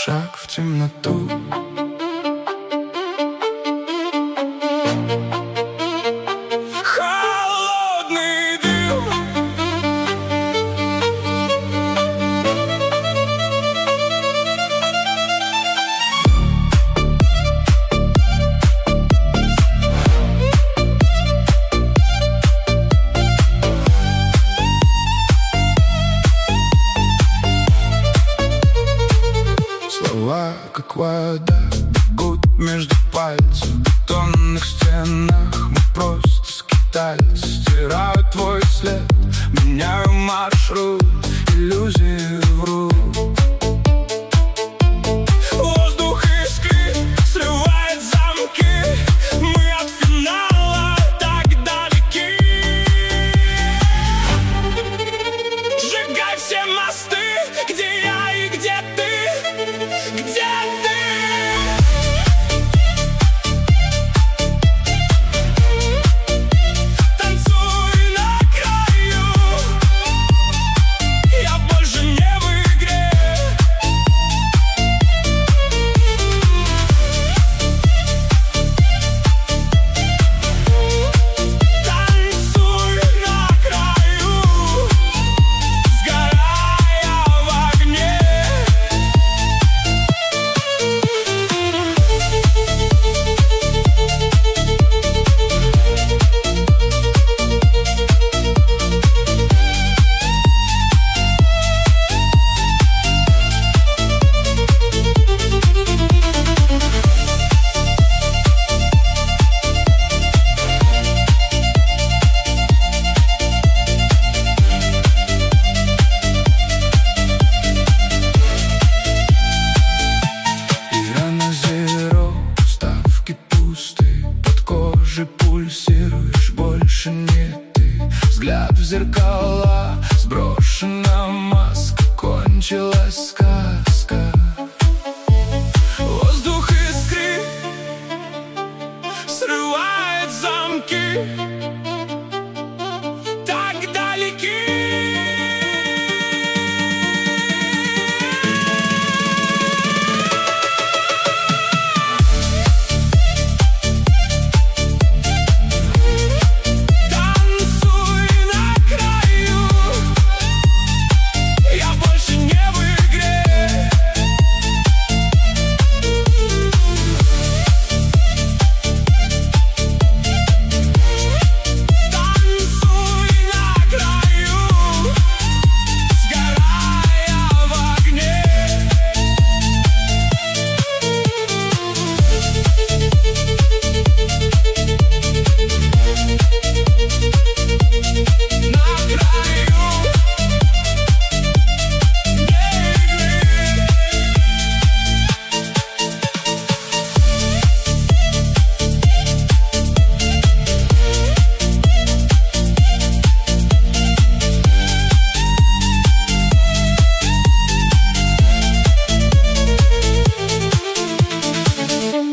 шаг в темноту. Холодный дым. Слова, как вода, бегут между пальцев. В бетонных стенах мы просто скитальцы. Стираю твой след, меняю маршрут, иллюзии врут. Воздух искрит, срывает замки. Мы от финала так далеки. Сжигай все мосты, где я и где ты. Где ты? Танцуй на краю. Я больше не в игре. Танцуй на краю, сгорая в огне. Игра на зеро, ставки пусты. Под кожей пульсируешь, больше не ты. Взгляд в зеркала, сброшена маска, кончилась сказка.